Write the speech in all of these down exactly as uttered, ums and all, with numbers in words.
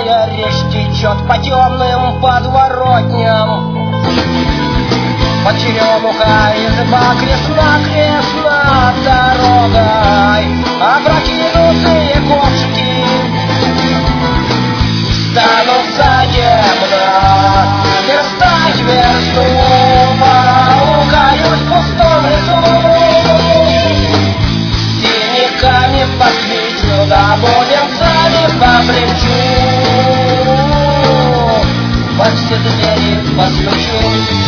Пьяная речь течет по темным подворотням. Под черемуха изба крест-накрест над дорогой. Опрокинутые ковшики станутся темно. Верстать версту поукаюсь в пустом лесу. Синяками посвечу, да бубенцами побренчу. Во все двери постучу.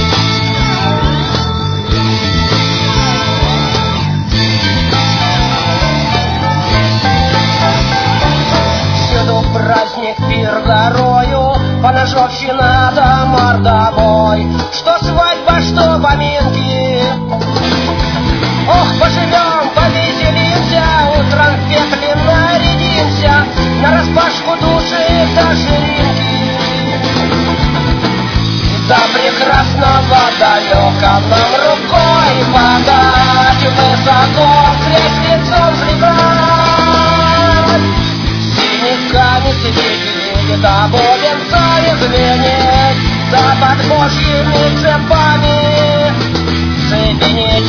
Праздник, пир горою, поножовщина да мордобой. Что свадьба, что поминки. Ох, поживем, повеселимся, утром в пекле нарядимся, нараспашку души до ширинки. До прекрасного далека нам рукой подать, высоко крест лицом взлетать. Синяками светить, да бубенцами звенеть, да под божьими цепами соединить.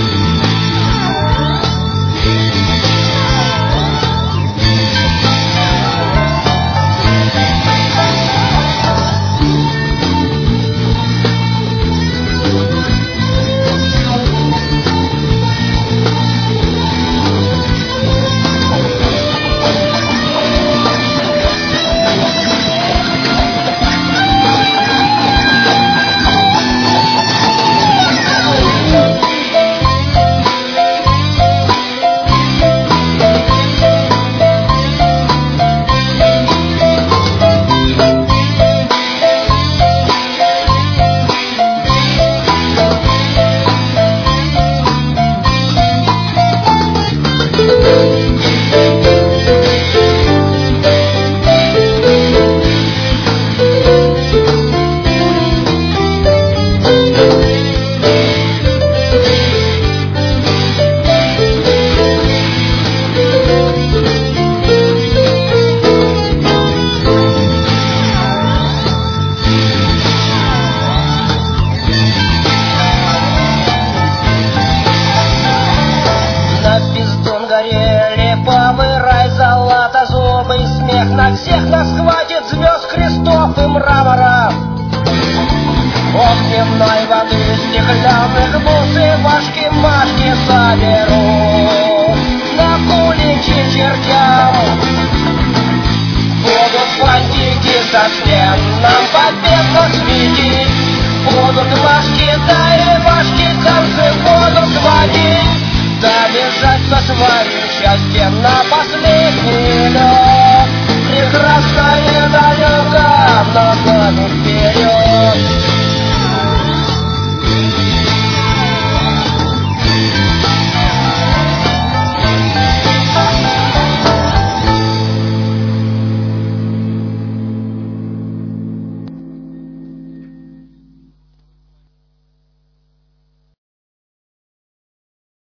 На всех нас хватит звезд, крестов и мрамора. Огненной воды, стеклянных бусы, башки-машки соберу. На куличи чертям будут фантики со стен нам победно светить. Будут башки, да и башки концы будут сводить. Да бежать со своим счастьем на последний лед. Прекрасное далеко, но вперед.